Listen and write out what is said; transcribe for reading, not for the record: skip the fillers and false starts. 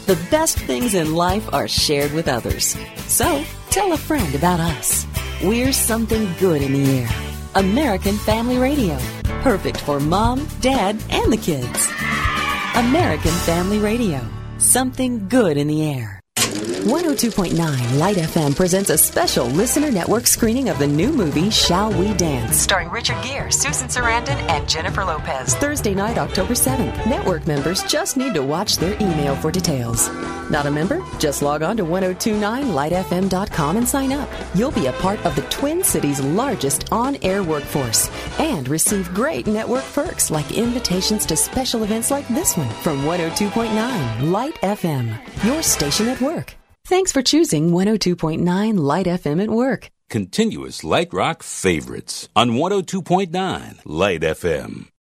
The best things in life are shared with others. So, tell a friend about us. We're something good in the air. American Family Radio. Perfect for mom, dad, and the kids. American Family Radio. Something good in the air. 102.9 Light FM presents a special listener network screening of the new movie Shall We Dance? Starring Richard Gere, Susan Sarandon, and Jennifer Lopez. Thursday night, October 7th. Network members just need to watch their email for details. Not a member? Just log on to 1029lightfm.com and sign up. You'll be a part of the Twin Cities' largest on-air workforce and receive great network perks like invitations to special events like this one from 102.9 Light FM, your station at work. Thanks for choosing 102.9 Light FM at work. Continuous Light Rock favorites on 102.9 Light FM.